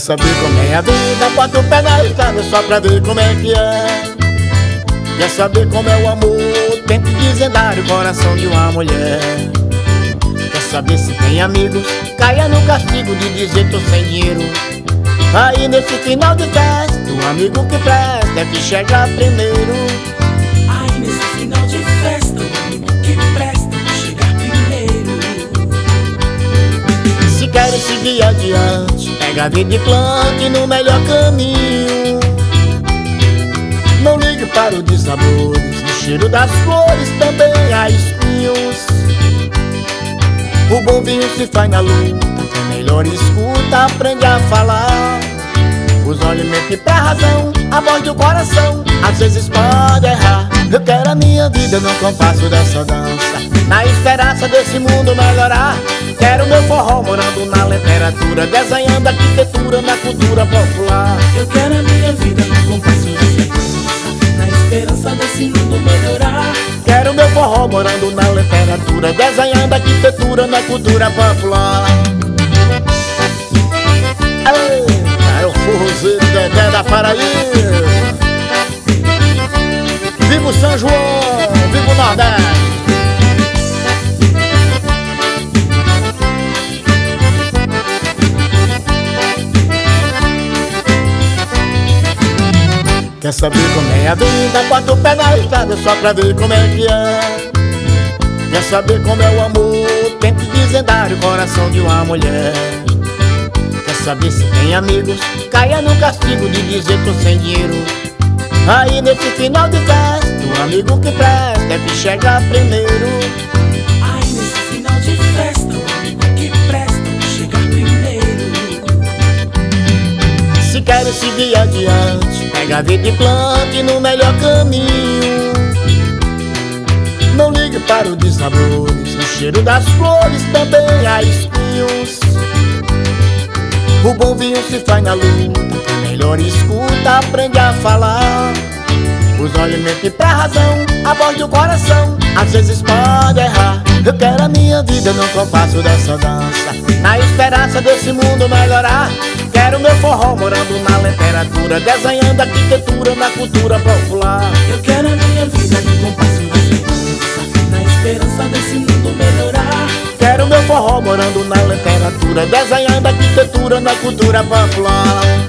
saber como é a vida? Bota o pé na estrada só pra ver como é que é. Quer saber como é o amor? Tente desvendar o coração de uma mulher. Quer saber se tem amigos? Caia no castigo de dizer tô sem dinheiro. Aí nesse final de festa, o amigo que presta é que chega primeiro. Aí nesse final de festa, o amigo que presta é que chega primeiro. Se queres seguir adiante, pega a vida e plante no melhor caminho. Não ligue para os dissabores, no cheiro das flores também há espinhos. O bom vinho se faz na luta, quem melhor escuta aprende a falar. Os olhos mentem pra razão, a voz do coração às vezes pode errar. Eu quero a minha vida no compasso dessa dança, na esperança desse mundo melhorar. Quero meu forró morando na literatura, desenhando arquitetura na cultura popular. Eu quero a minha vida no compasso dessa dança, na esperança desse mundo melhorar. Quero meu forró morando na literatura, desenhando arquitetura na cultura popular. É o forrozeiro Dedé da Paraíba. Viva o São João, viva o Nordeste. Quer saber como é a vida? Bota o pé na estrada só pra ver como é que é. Quer saber como é o amor? Tente desvendar o coração de uma mulher. Quer saber se tem amigos? Caia no castigo de dizer tô sem dinheiro. Aí nesse final de festa, o amigo que presta é que chega primeiro. Aí nesse final de festa, o amigo que presta é que chega primeiro. Se queres seguir adiante, pega a vida e plante no melhor caminho. Não ligue para os dissabores, no cheiro das flores também há espinhos. O bom vinho se faz na luta, quem melhor escuta aprende a falar. Os olhos mentem pra razão, a voz do coração às vezes pode errar. Eu quero a minha vida no compasso dessa dança, na esperança desse mundo melhorar. Quero meu forró morando na literatura, desenhando arquitetura na cultura popular. Eu quero a minha vida no compasso dessa dança, na esperança desse mundo melhorar. Quero meu forró morando na literatura, desenhando arquitetura na cultura popular.